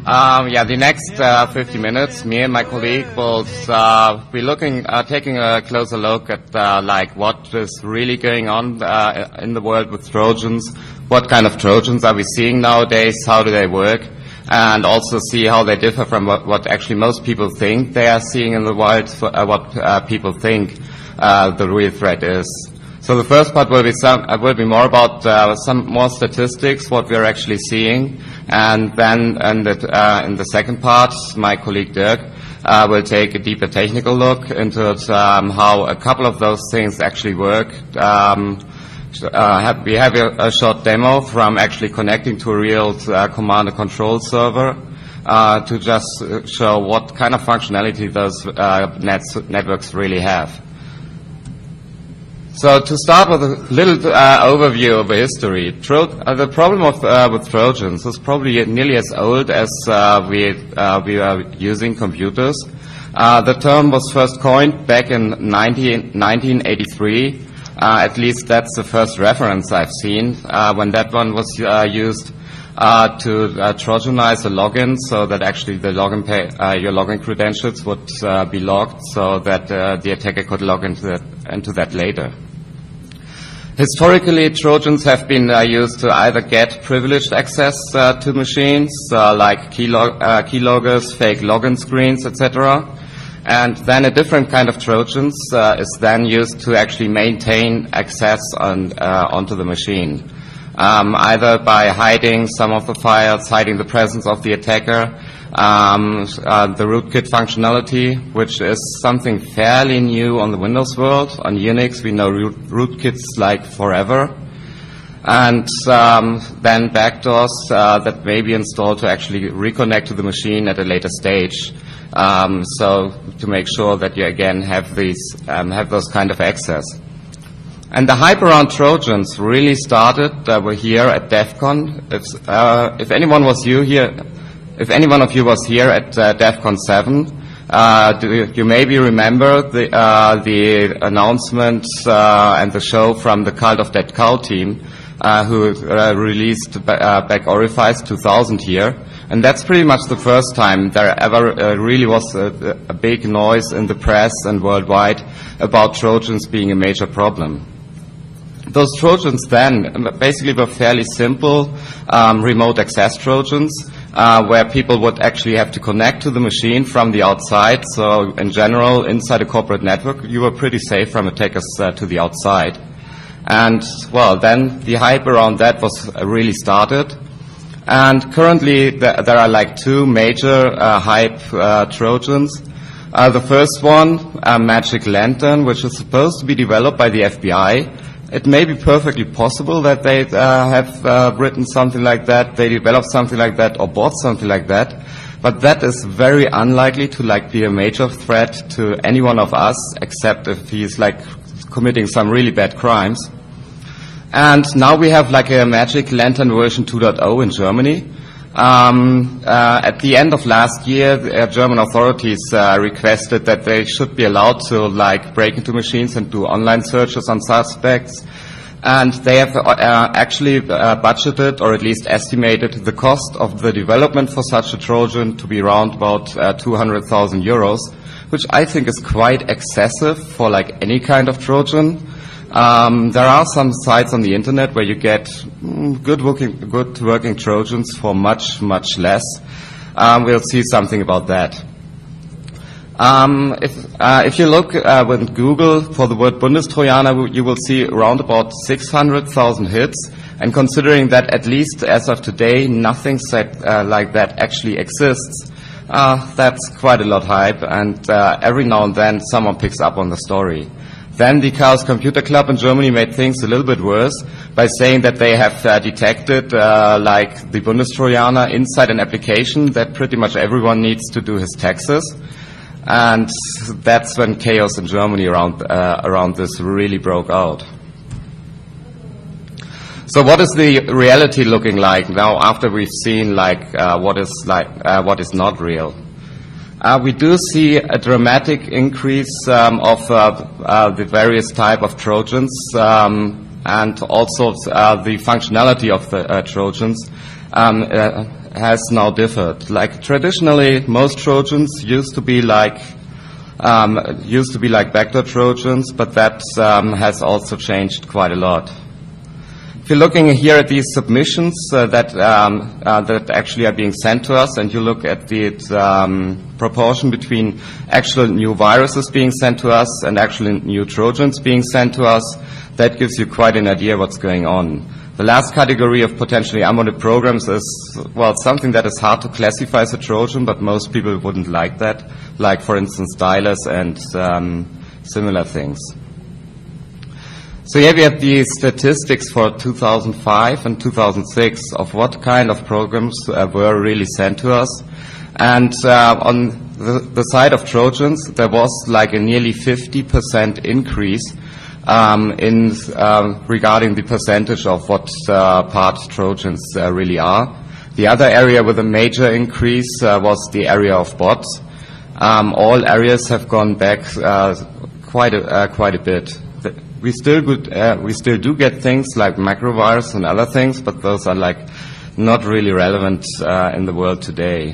Yeah, the next 50 minutes, me and my colleague will be taking a closer look at like what is really going on in the world with Trojans. What kind of Trojans are we seeing nowadays? How do they work? And also see how they differ from what actually most people think they are seeing in the wild, what people think the real threat is. So the first part will be more about some more statistics, what we are actually seeing, and then in the second part, my colleague Dirk will take a deeper technical look into how a couple of those things actually work. We have a short demo from actually connecting to a real command and control server to just show what kind of functionality those networks really have. So to start with a little overview of the history, the problem with Trojans is probably nearly as old as we are using computers. The term was first coined back in 1983. At least that's the first reference I've seen when that one was used to Trojanize a login, so that actually the your login credentials would be logged, so that the attacker could log into that later. Historically, Trojans have been used to either get privileged access to machines, like keyloggers, fake login screens, etc. And then a different kind of Trojans is then used to actually maintain access onto the machine, either by hiding some of the files, hiding the presence of the attacker, the rootkit functionality, which is something fairly new on the Windows world. On Unix, we know rootkits like forever. And then backdoors that may be installed to actually reconnect to the machine at a later stage. So to make sure that you again have those kind of access. And the hype around Trojans really started were here at DEF CON. If anyone of you was here at DEF CON 7, you maybe remember the announcement and the show from the Cult of Dead Cow team, who released back Orifice 2000 here. And that's pretty much the first time there ever really was a big noise in the press and worldwide about Trojans being a major problem. Those Trojans then basically were fairly simple remote access Trojans, where people would actually have to connect to the machine from the outside. So in general, inside a corporate network, you were pretty safe from attackers to the outside. And, well, then the hype around that was really started. And currently there are like two major hype Trojans. The first one, Magic Lantern, which is supposed to be developed by the FBI. It may be perfectly possible that they have written something like that, they developed something like that, or bought something like that. But that is very unlikely to be a major threat to any one of us, except if he's committing some really bad crimes. And now we have a Magic Lantern version 2.0 in Germany. At the end of last year, German authorities requested that they should be allowed to break into machines and do online searches on suspects. And they have actually budgeted, or at least estimated, the cost of the development for such a Trojan to be around about 200,000 euros, which I think is quite excessive for any kind of Trojan. There are some sites on the internet where you get good working Trojans for much, much less. We'll see something about that. If you look with Google for the word Bundestrojaner, you will see around about 600,000 hits. And considering that at least as of today, nothing like that actually exists, that's quite a lot of hype. And every now and then someone picks up on the story. Then the Chaos Computer Club in Germany made things a little bit worse by saying that they have detected the Bundestrojaner inside an application that pretty much everyone needs to do his taxes. And that's when chaos in Germany around this really broke out. So what is the reality looking like now after we've seen what is not real? We do see a dramatic increase of the various type of Trojans and also the functionality of the Trojans. has now differed. Like traditionally, most Trojans used to be like backdoor Trojans, but that has also changed quite a lot. If you're looking here at these submissions that actually are being sent to us, and you look at the proportion between actual new viruses being sent to us and actually new Trojans being sent to us, that gives you quite an idea what's going on. The last category of potentially unwanted programs is, well, something that is hard to classify as a Trojan, but most people wouldn't like that, like, for instance, dialers and similar things. So here we have the statistics for 2005 and 2006 of what kind of programs were really sent to us. And on the side of Trojans, there was like a nearly 50% increase regarding the percentage of what part Trojans really are. The other area with a major increase was the area of bots. All areas have gone back quite a bit. We still do get things like macrovirus and other things, but those are like not really relevant in the world today.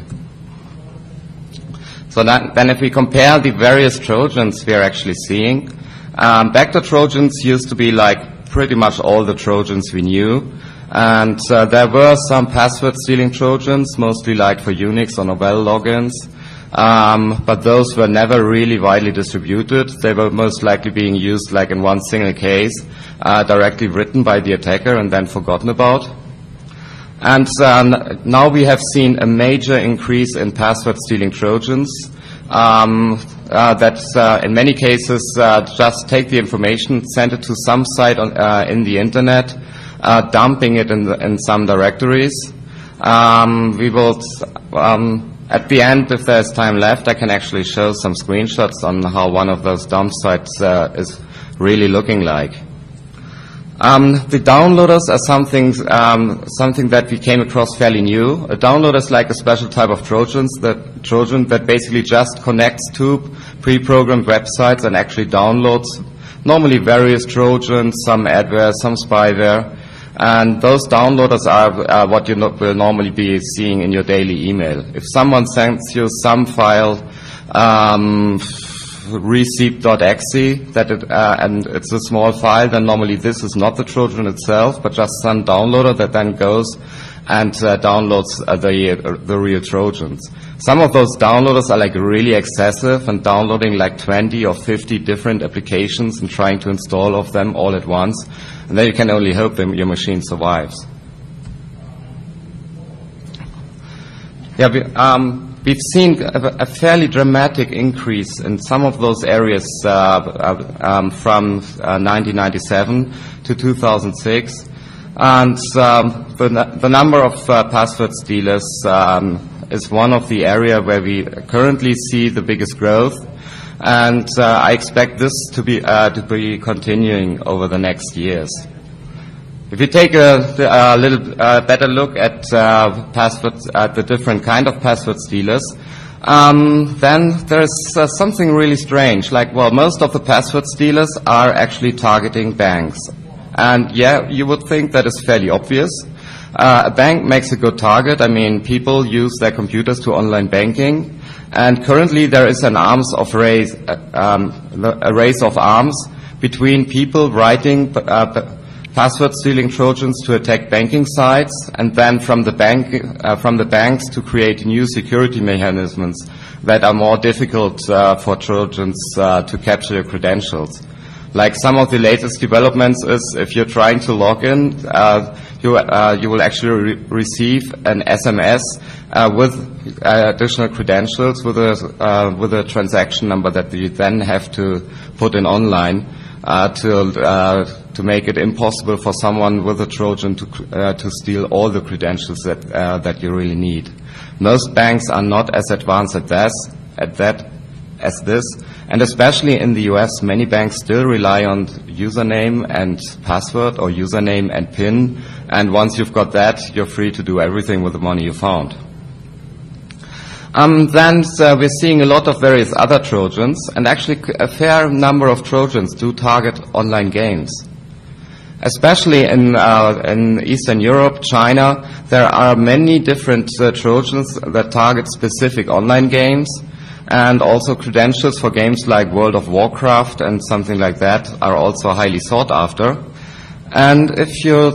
So then if we compare the various Trojans we are actually seeing, backdoor Trojans used to be like pretty much all the Trojans we knew, and there were some password stealing Trojans, mostly like for Unix or Novell logins. But those were never really widely distributed. They were most likely being used like in one single case, directly written by the attacker and then forgotten about. And now we have seen a major increase in password stealing Trojans that in many cases just take the information, send it to some site in the internet, dumping it in some directories. We will at the end, if there's time left, I can actually show some screenshots on how one of those dump sites is really looking like. The downloaders are something that we came across fairly new. A downloader is like a special type of Trojan that basically just connects to pre-programmed websites and actually downloads normally various Trojans, some adware, some spyware. And those downloaders are what you will normally be seeing in your daily email. If someone sends you some file, receipt.exe, and it's a small file, then normally this is not the Trojan itself, but just some downloader that then goes and downloads the real Trojans. Some of those downloaders are like really excessive and downloading like 20 or 50 different applications and trying to install of them all at once. And then you can only hope that your machine survives. Yeah, we've seen a fairly dramatic increase in some of those areas from 1997 to 2006. And the number of password stealers is one of the area where we currently see the biggest growth. And I expect this to be continuing over the next years. If you take a little better look at passwords, at the different kind of password stealers, then there's something really strange. Like, well, most of the password stealers are actually targeting banks, and yeah, you would think that is fairly obvious. A bank makes a good target. I mean, people use their computers to online banking. And currently there is an a race of arms between people writing password stealing Trojans to attack banking sites, and then from the banks to create new security mechanisms that are more difficult for Trojans to capture your credentials. Like some of the latest developments is if you're trying to log in, you will actually receive an SMS with additional credentials with a transaction number that you then have to put in online to make it impossible for someone with a Trojan to steal all the credentials that you really need. Most banks are not as advanced as this, and especially in the US, many banks still rely on username and password or username and PIN, and once you've got that, you're free to do everything with the money you found. Then we're seeing a lot of various other Trojans, and actually a fair number of Trojans do target online games. Especially in Eastern Europe, China, there are many different Trojans that target specific online games, and also credentials for games like World of Warcraft and something like that are also highly sought after. And if you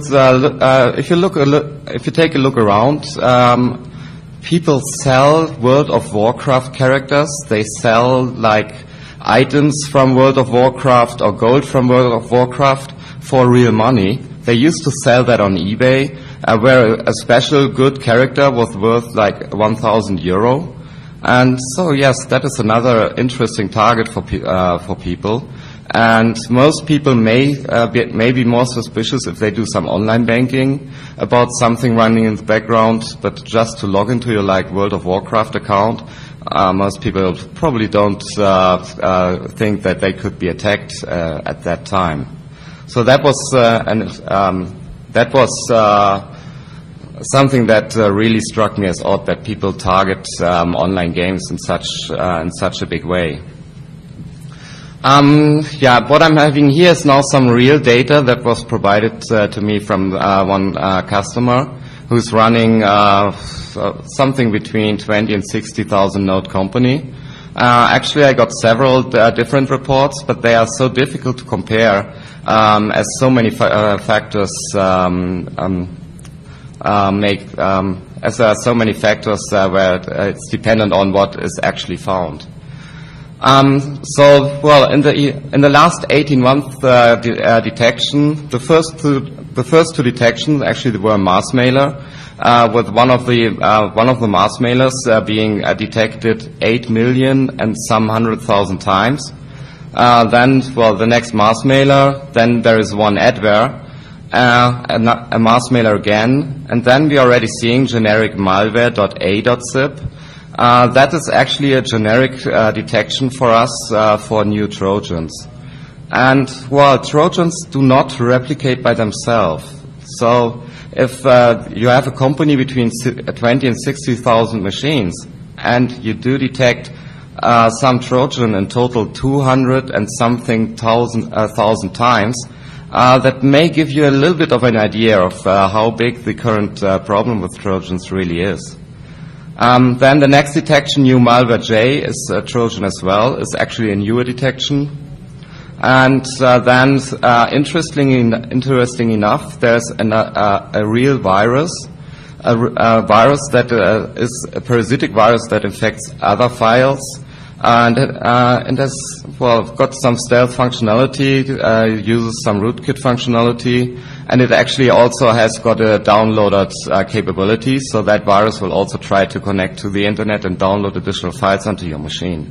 take a look around, people sell World of Warcraft characters. They sell like items from World of Warcraft or gold from World of Warcraft for real money. They used to sell that on eBay, where a special good character was worth like 1,000 euro. And so yes, that is another interesting target for people. And most people may be more suspicious if they do some online banking about something running in the background, but just to log into your like World of Warcraft account, most people probably don't think that they could be attacked at that time. So that was something that really struck me as odd, that people target online games in such a big way. What I'm having here is now some real data that was provided to me from one customer who's running something between 20 and 60,000 node company. Actually, I got several different reports, but they are so difficult to compare as so many factors as there are so many factors where it's dependent on what is actually found. In the last 18 months detection, the first two detections actually were mass mailer, with one of the mass mailers being detected 8 million and some 100,000 times. The next mass mailer, then there is one adware, a mass mailer again, and then we are already seeing generic malware.a.zip. That is actually a generic detection for us for new Trojans. And Trojans do not replicate by themselves. So if you have a company between 20 and 60,000 machines, and you do detect some Trojan in total 200 and something thousand times, that may give you a little bit of an idea of how big the current problem with Trojans really is. Then the next detection, new malware J, is a Trojan as well, is actually a newer detection. And then, interesting enough, there's a real virus, a virus that is a parasitic virus that infects other files, and has got some stealth functionality, uses some rootkit functionality, and it actually also has got a downloaded capability, so that virus will also try to connect to the internet and download additional files onto your machine.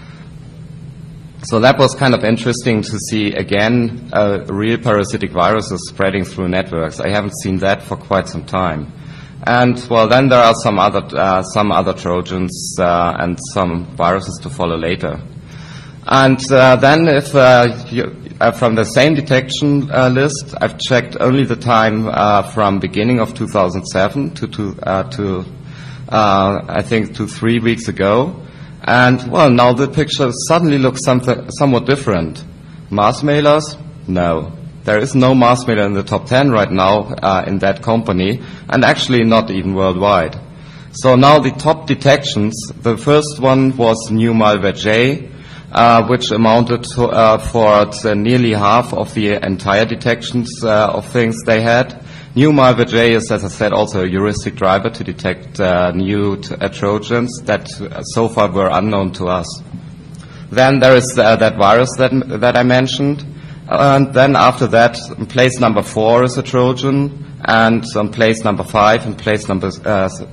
So that was kind of interesting to see, again, real parasitic viruses spreading through networks. I haven't seen that for quite some time. And, then there are some other Trojans and some viruses to follow later. And then if from the same detection list, I've checked only the time from beginning of 2007 to I think 3 weeks ago. And, now the picture suddenly looks somewhat different. Mass mailers? No. There is no mass mailer in the top 10 right now in that company, and actually not even worldwide. So now the top detections, the first one was new malware J, which amounted to, for nearly half of the entire detections of things they had. New malware J is, as I said, also a heuristic driver to detect new Trojans that so far were unknown to us. Then there is that virus that I mentioned. And then after that, place number 4 is a Trojan, and on place number 5 and place number 6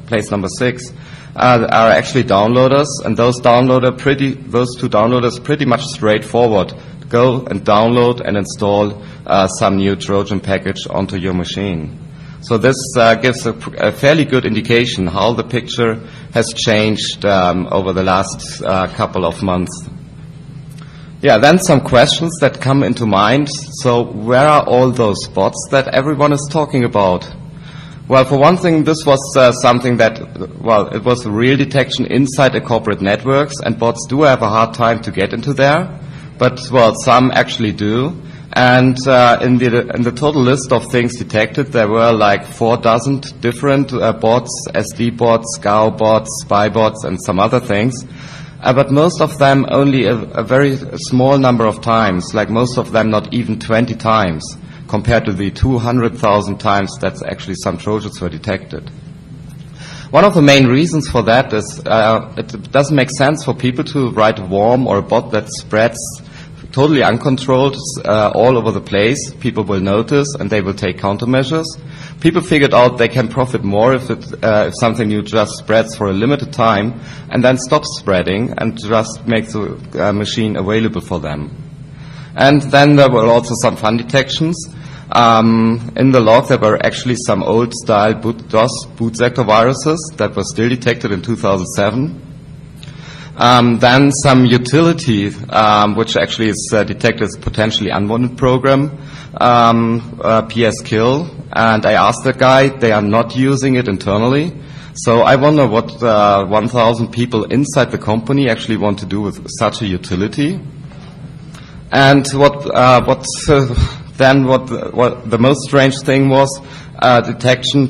are actually downloaders, and those two downloaders pretty much straightforward. Go and download and install some new Trojan package onto your machine. So this gives a fairly good indication how the picture has changed over the last couple of months. Then some questions that come into mind. So where are all those bots that everyone is talking about? Well, for one thing, this was something that, it was a real detection inside the corporate networks, and bots do have a hard time to get into there. But, some actually do. And in the total list of things detected, there were like 4,000 different bots, SD bots, SCOW bots, spy bots, and some other things. But most of them only a very small number of times, like most of them not even 20 times, compared to the 200,000 times that actually some Trojans were detected. One of the main reasons for that is it doesn't make sense for people to write a worm or a bot that spreads totally uncontrolled all over the place. People will notice and they will take countermeasures. People figured out they can profit more if something new just spreads for a limited time and then stops spreading and just makes the machine available for them. And then there were also some fun detections. In the log, there were actually some old-style DOS boot sector viruses that were still detected in 2007. Then some utility, which actually is detected as potentially unwanted program, PSKill. And I asked the guy, they are not using it internally. So I wonder what 1,000 people inside the company actually want to do with such a utility. And what the most strange thing was detection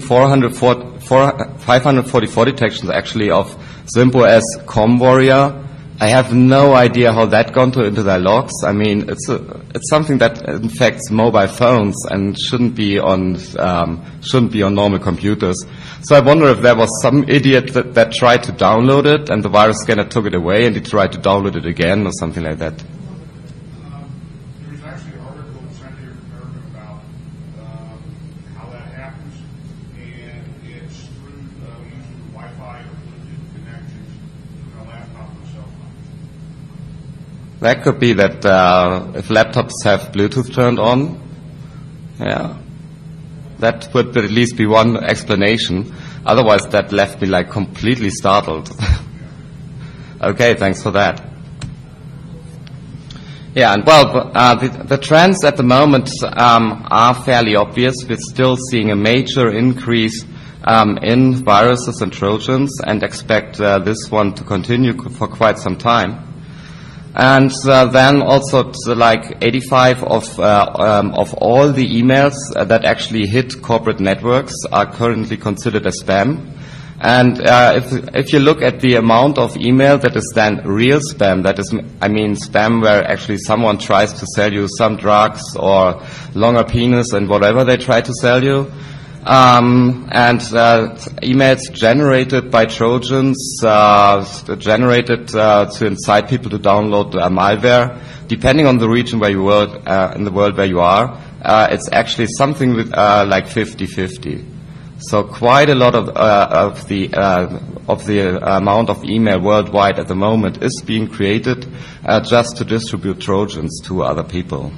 544 detections actually of Zimpo as ComWarrior. I have no idea how that got into their logs. I mean, it's something that infects mobile phones and shouldn't be on normal computers. So I wonder if there was some idiot that tried to download it and the virus scanner took it away and he tried to download it again or something like that. There's actually an article in Scientific American about how that happens, and it's through using Wi-Fi or Bluetooth connections to a laptop or cell phone. That could be that if laptops have Bluetooth turned on. Yeah. That would at least be one explanation. Otherwise, that left me like completely startled. Okay, thanks for that. Yeah, and well, the trends at the moment are fairly obvious. We're still seeing a major increase in viruses and Trojans and expect this one to continue for quite some time. And then also like 85 of all the emails that actually hit corporate networks are currently considered as spam. And if you look at the amount of email that is then real spam, that is, I mean, spam where actually someone tries to sell you some drugs or longer penis and whatever they try to sell you, and emails generated by Trojans, generated to incite people to download malware, depending on the region where you are, in the world where you are, it's actually something with like 50-50. So quite a lot of the amount of email worldwide at the moment is being created just to distribute Trojans to other people.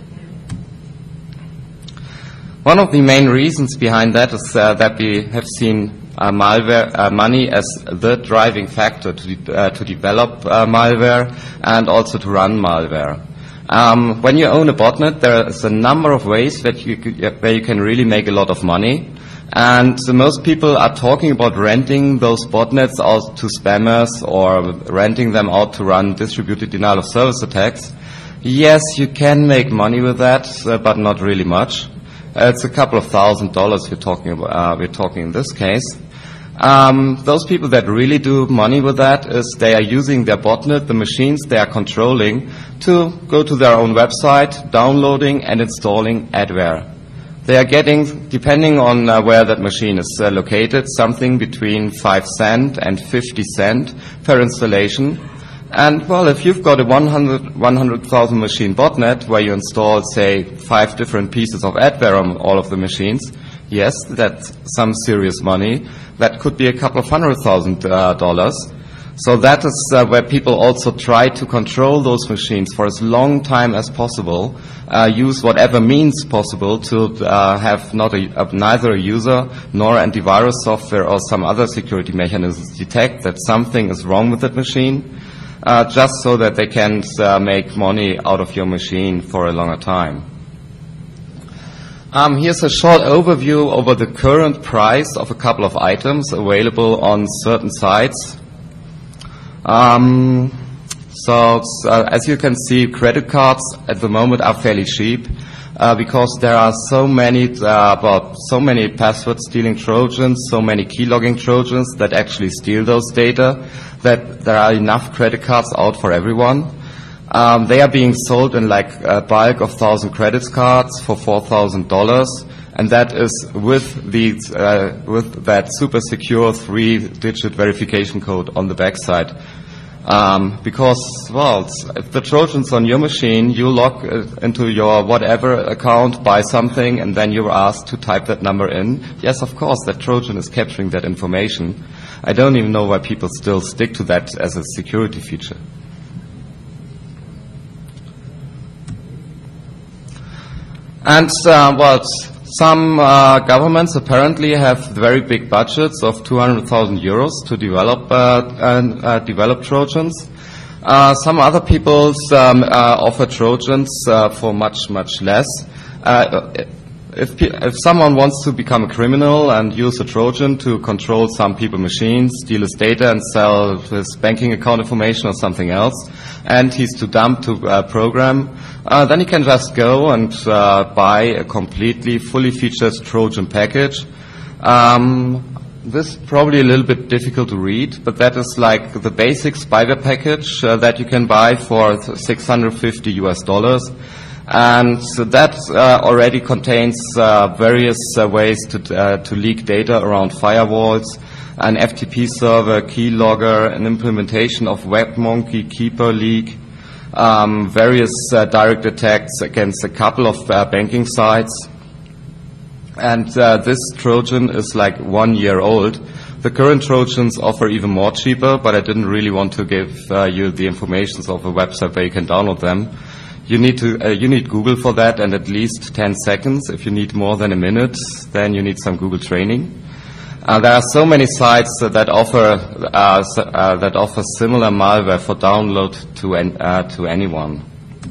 One of the main reasons behind that is that we have seen malware money as the driving factor to develop malware and also to run malware. When you own a botnet, there is a number of ways that where you can really make a lot of money. And most people are talking about renting those botnets out to spammers or renting them out to run distributed denial of service attacks. Yes, you can make money with that, but not really much. It's a couple of $1,000s we're talking about. We're talking in this case. Those people that really do money with that is they are using their botnet, the machines they are controlling, to go to their own website, downloading and installing adware. They are getting, depending on where that machine is located, something between 5 cents and 50 cents per installation. And, well, if you've got a 100,000 machine botnet where you install, say, 5 different pieces of adware on all of the machines, yes, that's some serious money. That could be a couple of $100,000. So that is where people also try to control those machines for as long time as possible, use whatever means possible to have neither a user nor antivirus software or some other security mechanisms detect that something is wrong with that machine, just so that they can make money out of your machine for a longer time. Here's a short overview over the current price of a couple of items available on certain sites. So as you can see, credit cards at the moment are fairly cheap. because there are so many password stealing Trojans, so many keylogging Trojans that actually steal those data, that there are enough credit cards out for everyone. They are being sold in like a bulk of 1,000 credit cards for $4,000, and that is with that super secure 3-digit verification code on the backside. Because, well, if the Trojan's on your machine, you log into your whatever account, buy something, and then you're asked to type that number in. Yes, of course, that Trojan is capturing that information. I don't even know why people still stick to that as a security feature. And, some governments apparently have very big budgets of 200,000 euros to develop Trojans. Some other people offer Trojans for much less. If someone wants to become a criminal and use a Trojan to control some people's machines, steal his data and sell his banking account information or something else, and he's too dumb to program, then he can just go and buy a completely fully featured Trojan package. This is probably a little bit difficult to read, but that is like the basic spyware package that you can buy for $650. And so that already contains various ways to leak data around firewalls, an FTP server, keylogger, an implementation of WebMonkey, Keeper leak, various direct attacks against a couple of banking sites. And this Trojan is like 1 year old. The current Trojans offer even more cheaper, but I didn't really want to give you the information of a website where you can download them. You need Google for that, and at least 10 seconds. If you need more than a minute, then you need some Google training. There are so many sites that offer similar malware for download to anyone.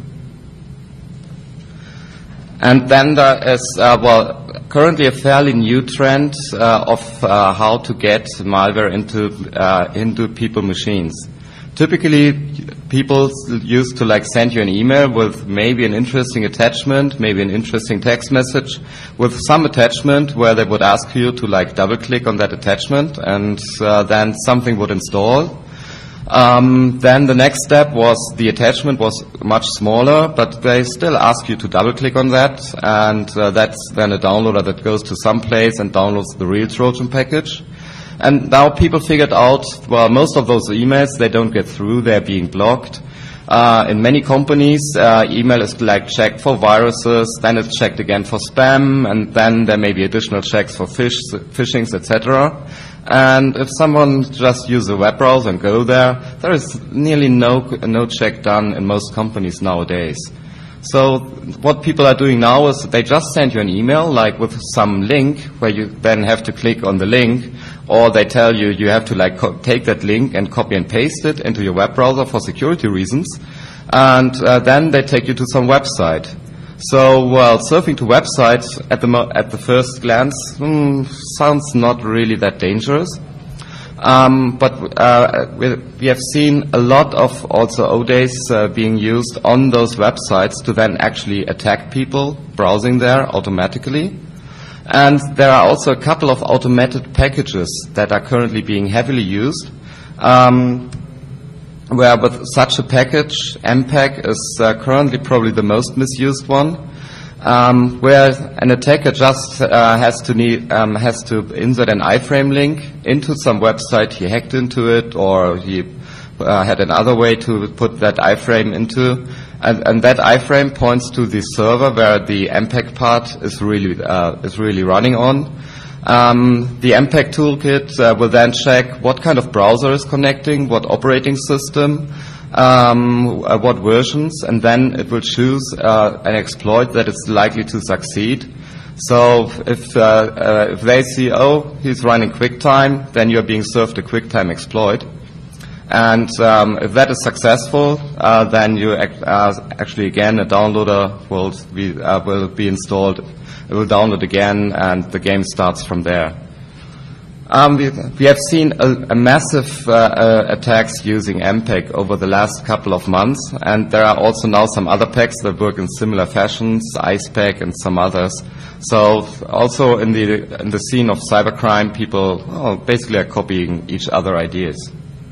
And then there is currently a fairly new trend of how to get malware into people's machines. Typically, people used to like send you an email with maybe an interesting attachment, maybe an interesting text message with some attachment where they would ask you to like double click on that attachment, and then something would install. Then the next step was the attachment was much smaller, but they still ask you to double click on that, and that's then a downloader that goes to some place and downloads the real Trojan package. And now people figured out, well, most of those emails, they don't get through, they're being blocked. In many companies, email is like checked for viruses, then it's checked again for spam, and then there may be additional checks for phishings, etc. And if someone just uses a web browser and go there is nearly no check done in most companies nowadays. So what people are doing now is they just send you an email, like with some link, where you then have to click on the link, or they tell you you have to like take that link and copy and paste it into your web browser for security reasons, and then they take you to some website. So, well, surfing to websites at the first glance sounds not really that dangerous. But we have seen a lot of also ODays being used on those websites to then actually attack people browsing there automatically. And there are also a couple of automated packages that are currently being heavily used, where with such a package, MPEG is currently probably the most misused one, where an attacker just has to insert an iframe link into some website he hacked into it, or he had another way to put that iframe into, and that iframe points to the server where the MPEG part is really running on. The MPEG toolkit will then check what kind of browser is connecting, what operating system, what versions, and then it will choose an exploit that is likely to succeed. So if they see, oh, he's running QuickTime, then you're being served a QuickTime exploit. And if that is successful, then you actually again a downloader will be installed. It will download again, and the game starts from there. We have seen a massive attacks using MPEG over the last couple of months, and there are also now some other packs that work in similar fashions, IcePack and some others. So also in the scene of cybercrime, people basically are copying each other ideas.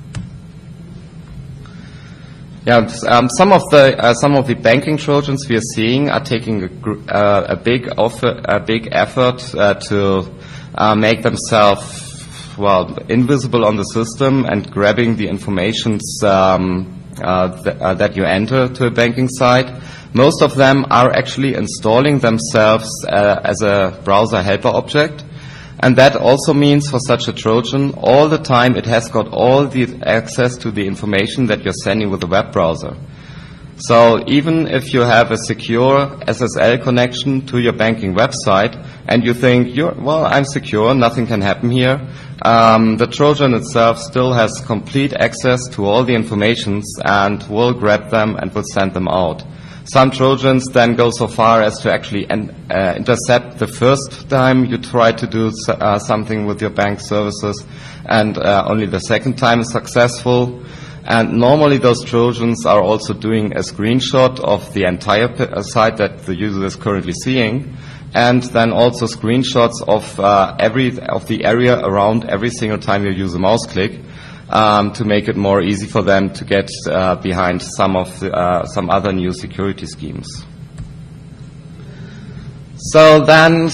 Yeah, some of the banking Trojans we are seeing are taking a big effort to make themselves invisible on the system and grabbing the informations that you enter to a banking site. Most of them are actually installing themselves as a browser helper object. And that also means for such a Trojan, all the time it has got all the access to the information that you're sending with the web browser. So even if you have a secure SSL connection to your banking website and you think, I'm secure, nothing can happen here, the Trojan itself still has complete access to all the informations and will grab them and will send them out. Some Trojans then go so far as to actually intercept the first time you try to do something with your bank services, and only the second time is successful. And normally those Trojans are also doing a screenshot of the entire site that the user is currently seeing, and then also screenshots of the area around every single time you use a mouse click, to make it more easy for them to get behind some other new security schemes. So then,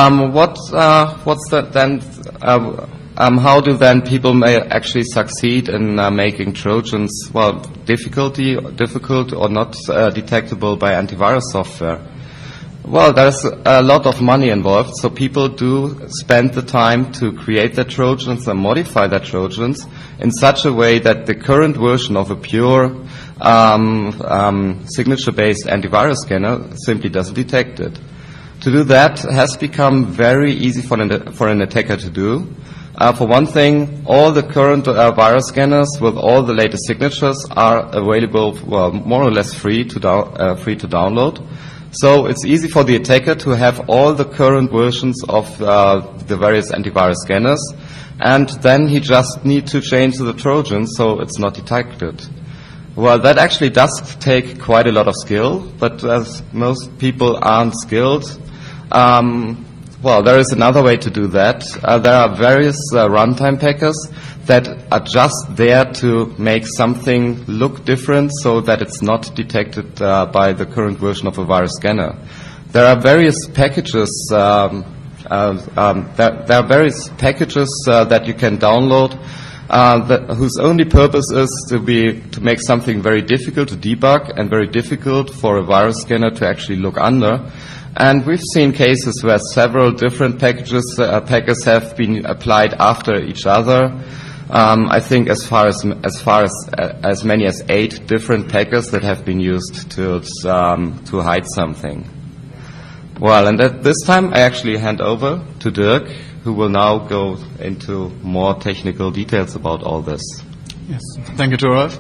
how do then people may actually succeed in making Trojans difficult or not detectable by antivirus software? Well, there's a lot of money involved, so people do spend the time to create their Trojans and modify their Trojans in such a way that the current version of a pure signature-based antivirus scanner simply doesn't detect it. To do that has become very easy for an attacker to do. For one thing, all the current virus scanners with all the latest signatures are available, more or less free to download. So it's easy for the attacker to have all the current versions of the various antivirus scanners, and then he just needs to change the Trojan so it's not detected. Well, that actually does take quite a lot of skill, but as most people aren't skilled, there is another way to do that. There are various runtime packers that are just there to make something look different so that it's not detected by the current version of a virus scanner. There are various packages. There are various packages that you can download whose only purpose is to make something very difficult to debug and very difficult for a virus scanner to actually look under. And we've seen cases where several different packers have been applied after each other. I think as many as 8 different packers that have been used to hide something. Well, and at this time I actually hand over to Dirk, who will now go into more technical details about all this. Yes, thank you, Toralf.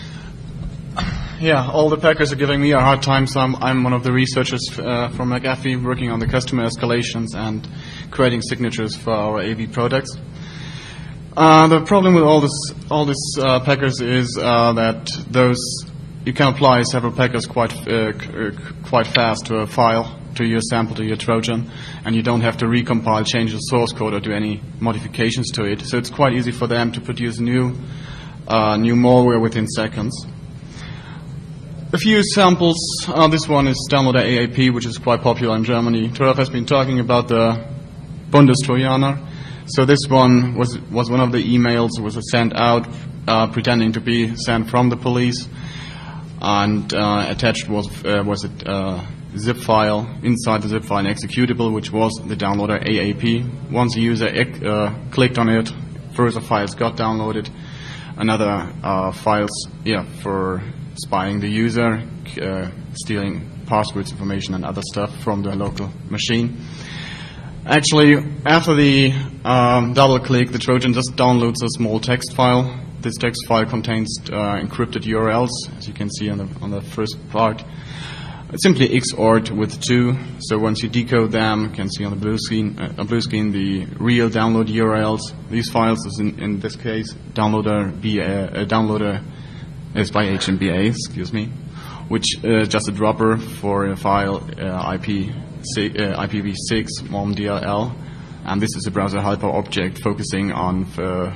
Yeah, all the packers are giving me a hard time, so I'm one of the researchers from McAfee working on the customer escalations and creating signatures for our AV products. The problem with all these packers is that you can apply several packers quite fast to a file, to your sample, to your Trojan, and you don't have to recompile, change the source code, or do any modifications to it. So it's quite easy for them to produce new malware within seconds. A few samples. This one is Downloader AAP, which is quite popular in Germany. Toralf has been talking about the Bundestrojaner. So this one was one of the emails was sent out pretending to be sent from the police, and attached was a zip file. Inside the zip file, an executable, which was the Downloader AAP. Once the user clicked on it, further files got downloaded. Another files, for spying the user, stealing passwords information and other stuff from the local machine. Actually, after the double click, the Trojan just downloads a small text file. This text file contains encrypted URLs, as you can see on the first part. It's simply XORed with 2. So once you decode them, you can see on the blue screen the real download URLs. These files is in this case downloader is by HMBA, excuse me, which is just a dropper for a file IPv6 MOM-DLL, and this is a browser helper object focusing on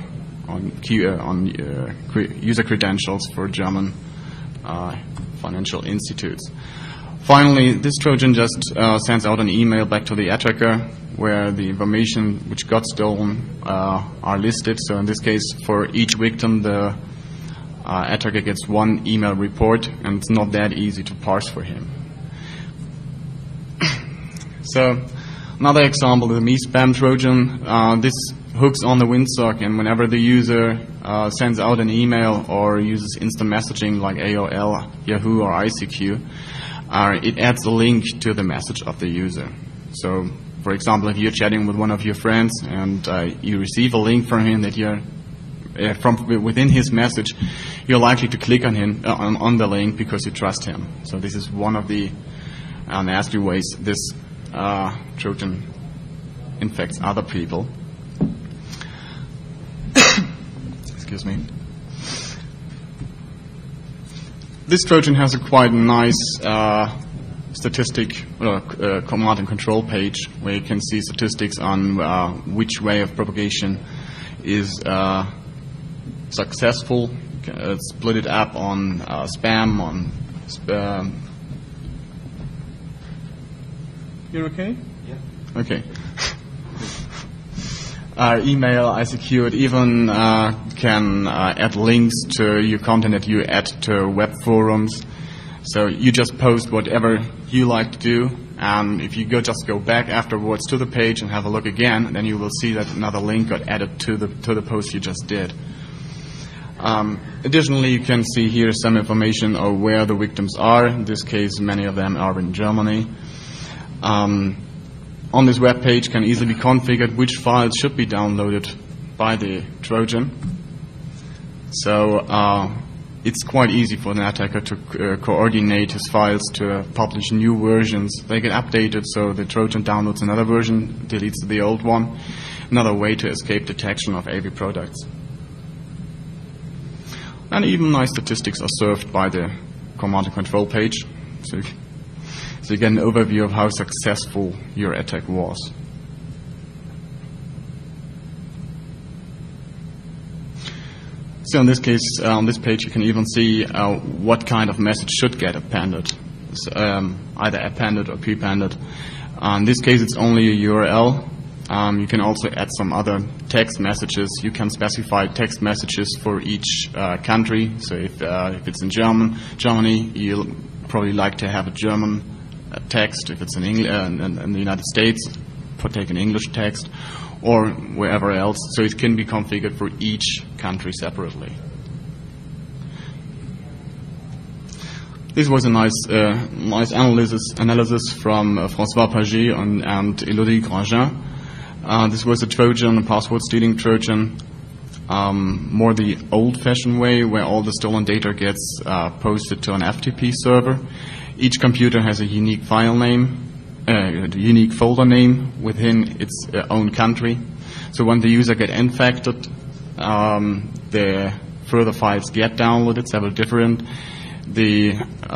user credentials for German financial institutes. Finally, this Trojan just sends out an email back to the attacker where the information which got stolen are listed. So in this case, for each victim, the attacker gets one email report, and it's not that easy to parse for him. So another example is the MeSpam Trojan. This hooks on the WinSock, and whenever the user sends out an email or uses instant messaging like AOL, Yahoo, or ICQ, it adds a link to the message of the user. So, for example, if you're chatting with one of your friends and you receive a link from him that you're from within his message, you're likely to click on him on the link because you trust him. So this is one of the nasty ways this Trojan infects other people. Excuse me. This Trojan has a quite nice statistic command and control page where you can see statistics on which way of propagation is successful. Split it up on spam, on You're okay? Yeah. Okay. Email, ICQ, it even can add links to your content that you add to web forums. So you just post whatever you like to do, and if you just go back afterwards to the page and have a look again, then you will see that another link got added to the post you just did. Additionally, you can see here some information of where the victims are. In this case, many of them are in Germany. On this web page can easily be configured which files should be downloaded by the Trojan. So it's quite easy for an attacker to coordinate his files to publish new versions. They get updated, so the Trojan downloads another version, deletes the old one. Another way to escape detection of AV products. And even nice statistics are served by the command and control page. So you get an overview of how successful your attack was. So in this case, on this page, you can even see what kind of message should get appended, either appended or prepended. In this case, it's only a URL. You can also add some other text messages. You can specify text messages for each country. So if it's in Germany, you'll probably like to have a German text. If it's in the United States, take an English text, or wherever else. So it can be configured for each country separately. This was a nice analysis from François Paget and Elodie Grandjean. This was a Trojan, a password stealing Trojan, more the old-fashioned way where all the stolen data gets posted to an FTP server. Each computer has a unique file name, a unique folder name within its own country. So when the user gets infected, the further files get downloaded, several different. The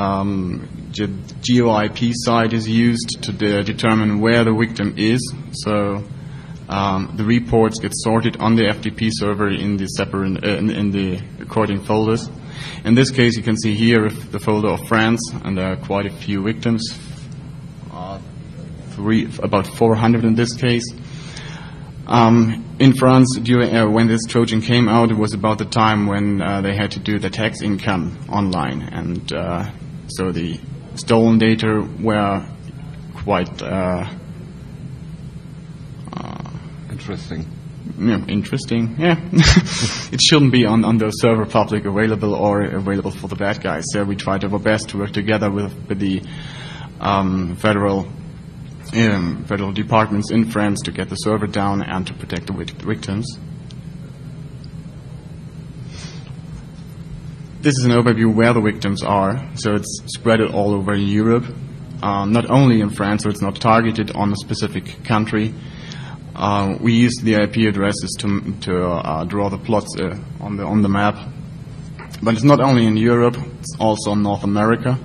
GeoIP site is used to determine where the victim is. So the reports get sorted on the FTP server in the separate in the according folders. In this case, you can see here the folder of France, and there are quite a few victims, about 400 in this case. In France, when this Trojan came out, it was about the time when they had to do the tax income online, and so the stolen data were quite interesting. Yeah, interesting. Yeah, it shouldn't be on the server public available or available for the bad guys. So we tried our best to work together with the federal departments in France to get the server down and to protect the victims. This is an overview where the victims are. So it's spread all over Europe. not only in France, so it's not targeted on a specific country. We use the IP addresses to draw the plots on the map. But it's not only in Europe, it's also in North America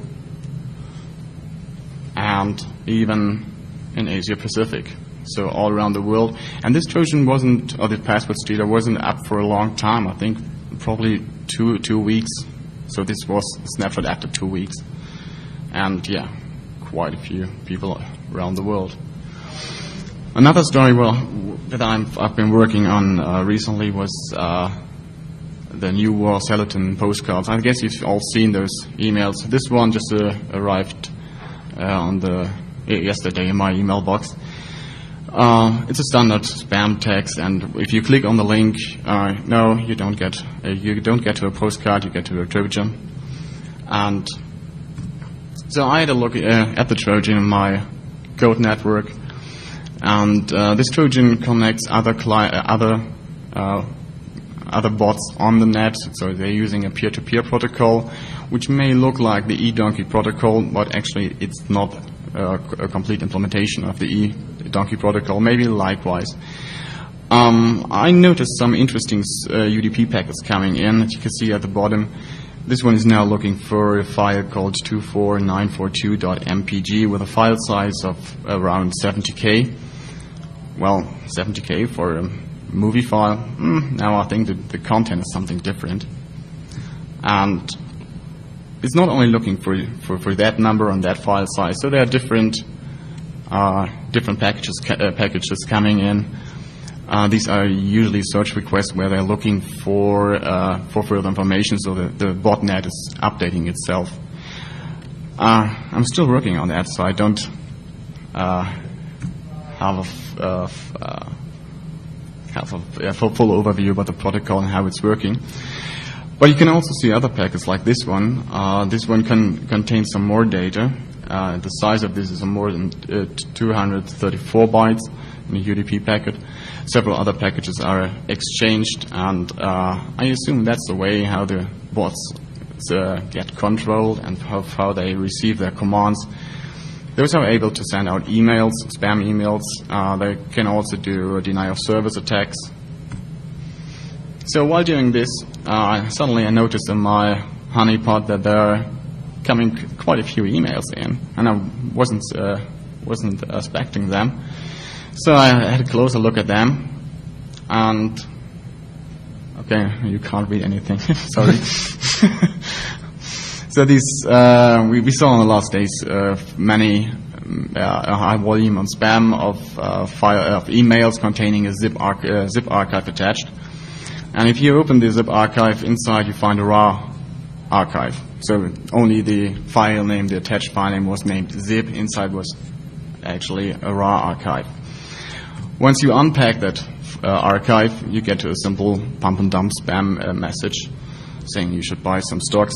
and even in Asia Pacific, so all around the world. And this Trojan wasn't, or the password stealer wasn't up for a long time, I think probably two weeks. So this was a snapshot after 2 weeks. And yeah, quite a few people around the world. Another story that I've been working on recently was the new War Skeleton postcards. I guess you've all seen those emails. This one just arrived yesterday in my email box. It's a standard spam text, and if you click on the link, no, you don't get to a postcard. You get to a Trojan. And so I had a look at the Trojan in my code network, and this Trojan connects other bots on the net. So they're using a peer-to-peer protocol, which may look like the eDonkey protocol, but actually it's not a complete implementation of the eDonkey protocol. Maybe likewise. I noticed some interesting UDP packets coming in, as you can see at the bottom. This one is now looking for a file called 24942.mpg with a file size of around 70K. Well, 70K for a movie file. Now I think that the content is something different. And it's not only looking for that number on that file size, so there are different packages coming in. These are usually search requests where they're looking for further information, so the botnet is updating itself. I'm still working on that, so I don't have a full overview about the protocol and how it's working. But you can also see other packets like this one. This one contains some more data. The size of this is more than 234 bytes in a UDP packet. Several other packages are exchanged, and I assume that's the way how the bots get controlled and how they receive their commands. Those are able to send out emails, spam emails. They can also do denial of service attacks. So while doing this, suddenly I noticed in my honeypot that there are coming quite a few emails in, and I wasn't expecting them. So I had a closer look at them, and okay, you can't read anything. Sorry. So these we saw in the last days many a high volume on spam of emails containing a zip archive attached. And if you open the zip archive, inside you find a raw archive. So only the file name, the attached file name was named zip. Inside was actually a raw archive. Once you unpack that archive, you get to a simple pump and dump spam message saying you should buy some stocks.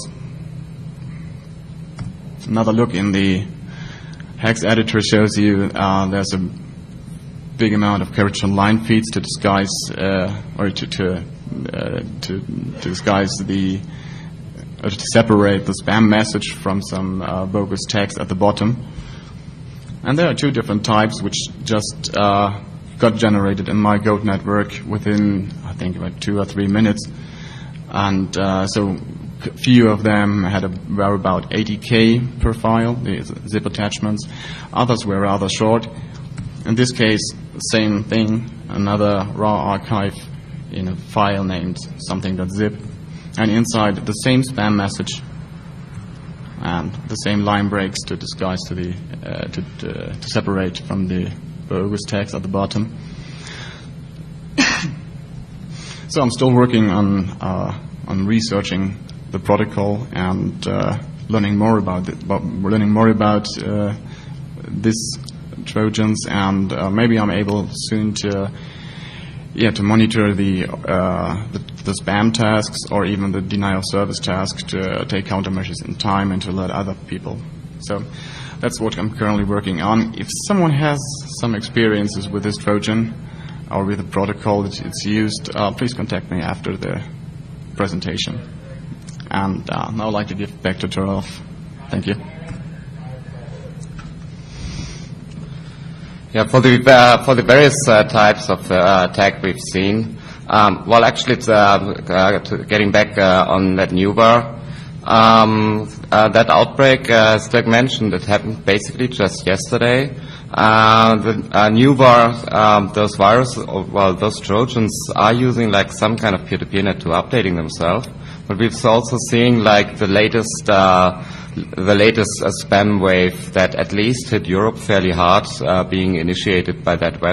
Another look in the hex editor shows you there's a big amount of character line feeds to disguise or to disguise to separate the spam message from some bogus text at the bottom. And there are two different types which just got generated in my Goat network within, I think, about 2 or 3 minutes. And so few of them were about 80K per file, the zip attachments. Others were rather short. In this case, same thing, another raw archive in a file named something.zip, and inside the same spam message and the same line breaks to disguise to separate from the bogus text at the bottom. So I'm still working on researching the protocol and learning more about this Trojans, and maybe I'm able soon to monitor the spam tasks or even the denial of service task to take countermeasures in time and to alert other people. So that's what I'm currently working on. If someone has some experiences with this Trojan or with the protocol that it's used, please contact me after the presentation. And now I'd like to give back to Torolf. Thank you. Yeah, for the various types of attack we've seen, well, actually, it's getting back on that Nubar. That outbreak, as Dirk mentioned, it happened basically just yesterday. The Nubar, those viruses, well, those Trojans are using like some kind of peer-to-peer net to updating themselves. But we've also seen like the latest spam wave that at least hit Europe fairly hard, being initiated by that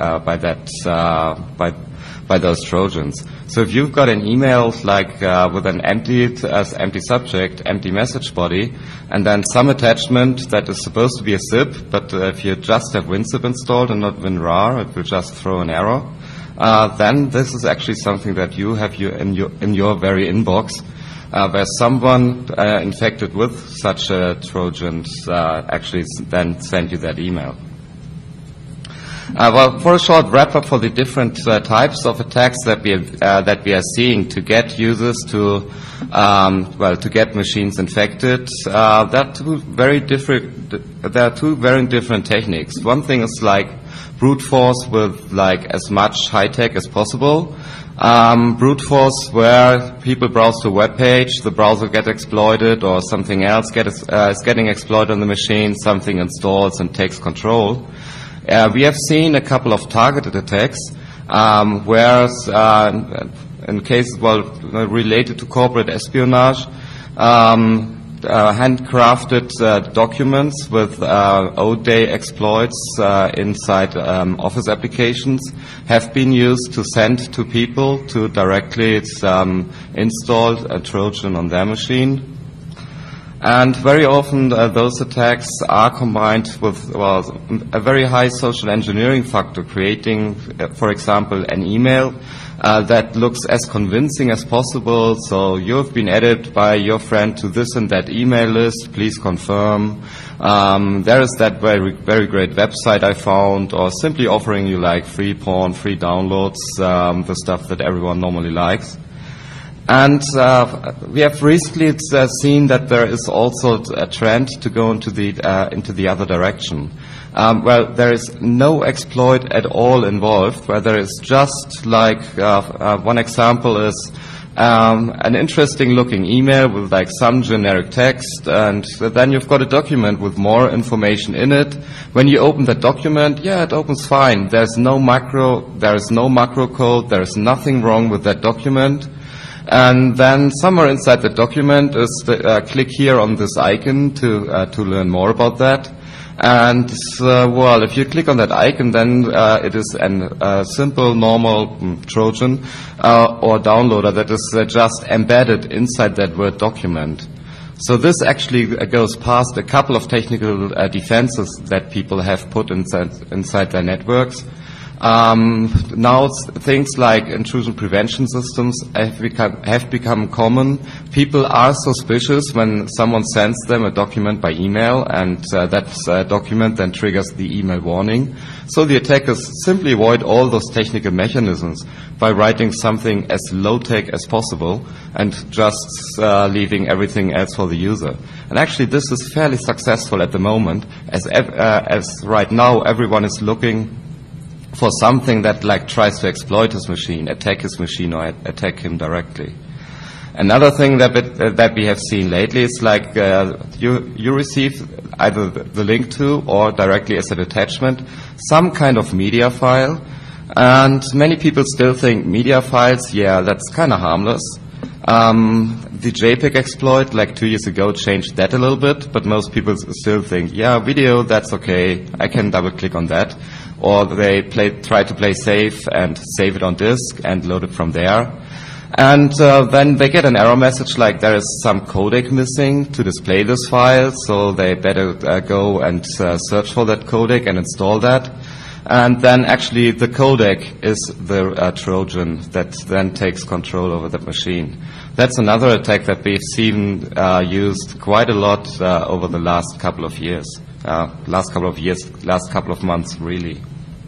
by those Trojans. So if you've got an email like with an empty subject, empty message body, and then some attachment that is supposed to be a zip, but if you just have WinZip installed and not WinRAR, it will just throw an error. Then this is actually something that you have in your very inbox, where someone infected with such a Trojan actually then sent you that email. Well, for a short wrap-up for the different types of attacks that we are seeing to get users to get machines infected, there are two very different techniques. One thing is like brute force with like as much high-tech as possible. Brute force where people browse to a web page, the browser gets exploited or something else is getting exploited on the machine, something installs and takes control. We have seen a couple of targeted attacks, where in cases related to corporate espionage, handcrafted documents with O-Day exploits inside Office applications have been used to send to people to directly install a Trojan on their machine. And very often those attacks are combined with a very high social engineering factor, creating, for example, an email that looks as convincing as possible. So you've been added by your friend to this and that email list. Please confirm. There is that very, very great website I found, or simply offering you like free porn, free downloads, the stuff that everyone normally likes. And we have recently seen that there is also a trend to go into the other direction. Well, there is no exploit at all involved, where there is just like one example is an interesting looking email with like some generic text, and then you've got a document with more information in it. When you open that document, yeah, it opens fine. There is no macro code, there is nothing wrong with that document. And then somewhere inside the document is click here on this icon to learn more about that. And well, if you click on that icon, then it is a simple, normal Trojan or downloader that is just embedded inside that Word document. So this actually goes past a couple of technical defenses that people have put inside their networks. Now things like intrusion prevention systems have become common. People are suspicious when someone sends them a document by email, and that document then triggers the email warning. So the attackers simply avoid all those technical mechanisms by writing something as low-tech as possible and just leaving everything else for the user. And actually this is fairly successful at the moment, as right now everyone is looking for something that like tries to exploit his machine, attack his machine, or attack him directly. Another thing that we have seen lately is like you receive either the link to or directly as an attachment some kind of media file, and many people still think media files, yeah, that's kind of harmless. The JPEG exploit like 2 years ago changed that a little bit, but most people still think, yeah, video, that's okay, I can double click on that. Or they try to play safe and save it on disk and load it from there. And then they get an error message like there is some codec missing to display this file, so they better go and search for that codec and install that. And then actually the codec is the Trojan that then takes control over the machine. That's another attack that we've seen used quite a lot over the last couple of years. Last couple of months, really.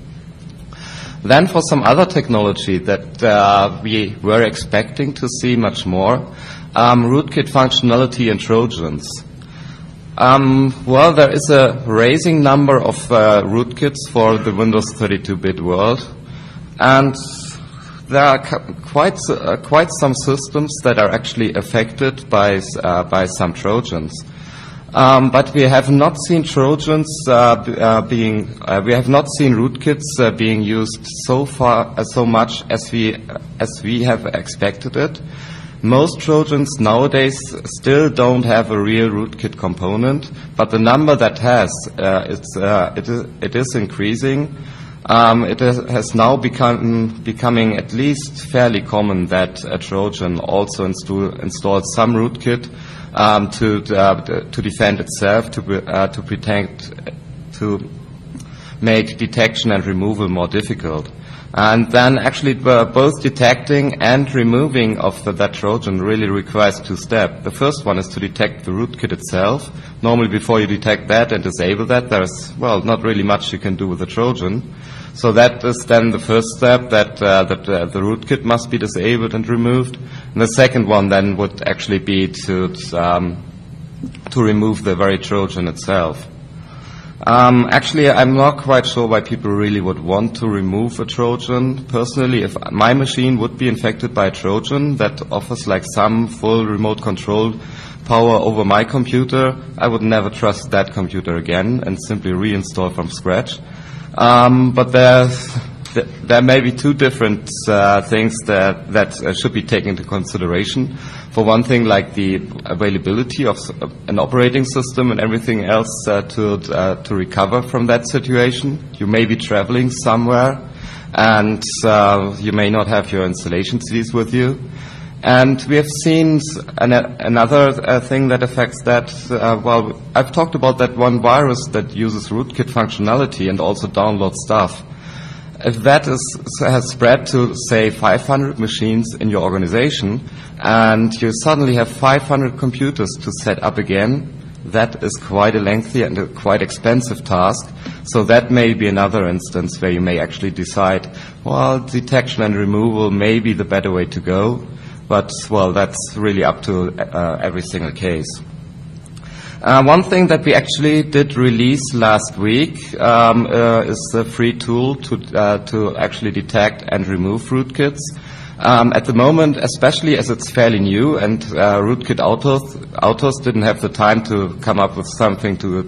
Then for some other technology that we were expecting to see much more, rootkit functionality and Trojans. Well, there is a rising number of rootkits for the Windows 32-bit world, and there are quite some systems that are actually affected by some Trojans. But we have not seen Trojans we have not seen rootkits being used so much as we have expected it. Most Trojans nowadays still don't have a real rootkit component, but the number that has, it is increasing. It has now becoming at least fairly common that a Trojan also installs some rootkit to defend itself, to make detection and removal more difficult. And then actually both detecting and removing of that Trojan really requires two steps. The first one is to detect the rootkit itself. Normally before you detect that and disable that, there's, well, not really much you can do with the Trojan. So that is then the first step, that the rootkit must be disabled and removed. And the second one then would actually be to remove the very Trojan itself. Actually, I'm not quite sure why people really would want to remove a Trojan. Personally, if my machine would be infected by a Trojan that offers like some full remote control power over my computer, I would never trust that computer again and simply reinstall from scratch. But there may be two different things that should be taken into consideration. For one thing, like the availability of an operating system and everything else to recover from that situation. You may be traveling somewhere, and you may not have your installation CDs with you. And we have seen another thing that affects that. Well, I've talked about that one virus that uses rootkit functionality and also downloads stuff. If that has spread to, say, 500 machines in your organization, and you suddenly have 500 computers to set up again, that is quite a lengthy and a quite expensive task. So that may be another instance where you may actually decide, well, detection and removal may be the better way to go. But, well, that's really up to every single case. One thing that we actually did release last week is a free tool to actually detect and remove rootkits. At the moment, especially as it's fairly new and rootkit authors didn't have the time to come up with something to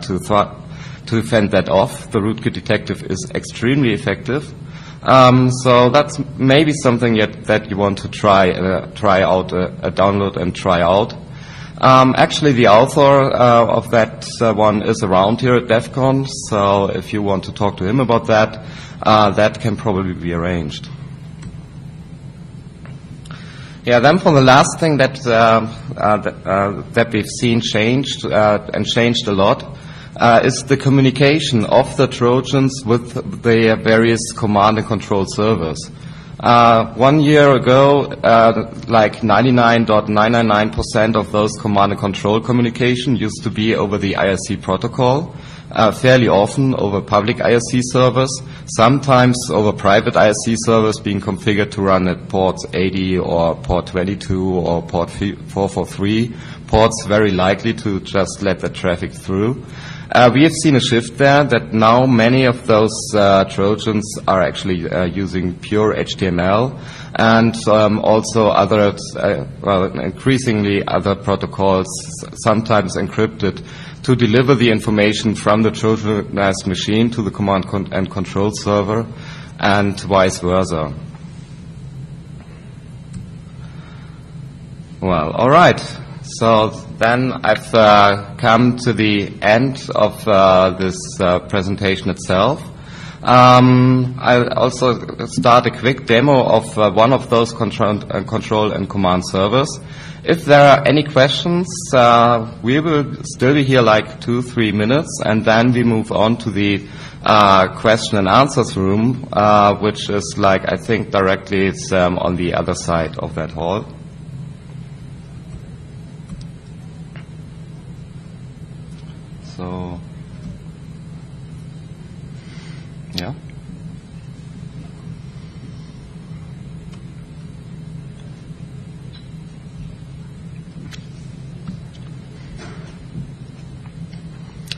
fend that off, the rootkit detective is extremely effective. So that's maybe something that you want to try out, download and try out. Actually, the author of that one is around here at DEF CON, so if you want to talk to him about that, that can probably be arranged. Yeah, then for the last thing that we've seen changed and changed a lot is the communication of the Trojans with the various command and control servers. 1 year ago, like 99.999% of those command and control communication used to be over the IRC protocol, fairly often over public IRC servers, sometimes over private IRC servers being configured to run at ports 80 or port 22 or port 443, ports very likely to just let the traffic through. We have seen a shift there, that now many of those Trojans are actually using pure HTML and also other, increasingly other protocols, sometimes encrypted, to deliver the information from the Trojanized machine to the command and control server and vice versa. Well, all right. So then I've come to the end of this presentation itself. I'll also start a quick demo of one of those control and command servers. If there are any questions, we will still be here like 2-3 minutes, and then we move on to the question and answers room, which is like, I think directly it's on the other side of that hall. So, yeah.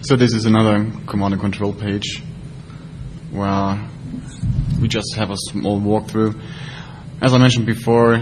So this is another command and control page where we just have a small walkthrough. As I mentioned before,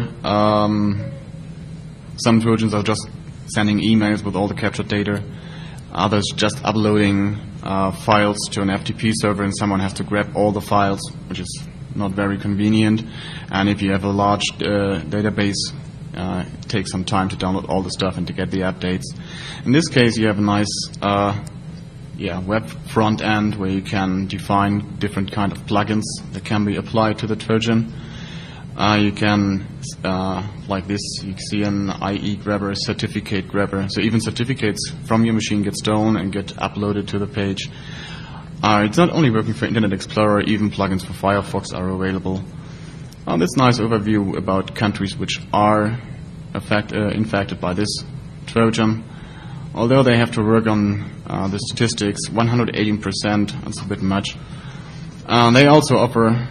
some Trojans are just sending emails with all the captured data. Others just uploading files to an FTP server, and someone has to grab all the files, which is not very convenient. And if you have a large database, it takes some time to download all the stuff and to get the updates. In this case, you have a nice web front end where you can define different kind of plugins that can be applied to the Trojan. You can, like this, you see an IE grabber, certificate grabber. So even certificates from your machine get stolen and get uploaded to the page. It's not only working for Internet Explorer, even plugins for Firefox are available. This nice overview about countries which are infected by this Trojan. Although they have to work on the statistics, 118%, that's a bit much. They also offer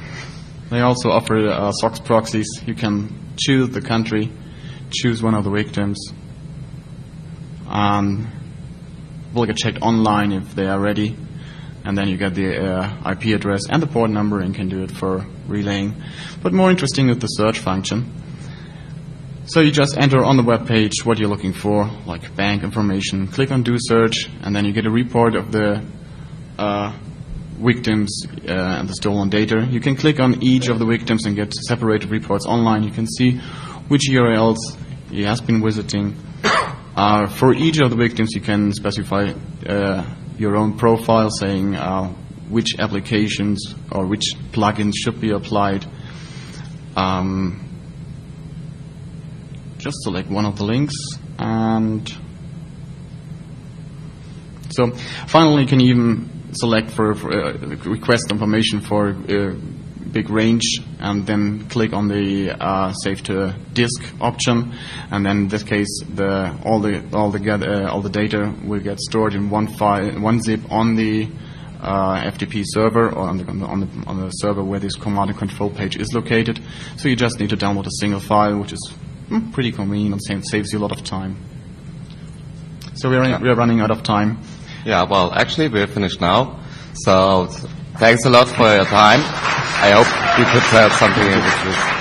SOX proxies. You can choose the country, choose one of the victims, will get checked online if they are ready, and then you get the IP address and the port number and can do it for relaying. But more interesting is the search function. So you just enter on the web page what you're looking for, like bank information, click on do search, and then you get a report of the victims and the stolen data. You can click on each of the victims and get separated reports online. You can see which URLs he has been visiting. For each of the victims, you can specify your own profile, saying which applications or which plugins should be applied. Just select one of the links, and so finally you can even select for request information for a big range, and then click on the save to disk option, and then in this case all the data will get stored in one zip on the FTP server, or on the server where this command and control page is located. So you just need to download a single file, which is pretty convenient and saves you a lot of time. So we are running out of time. Yeah, well, actually, we're finished now. So thanks a lot for your time. I hope you could tell something in this.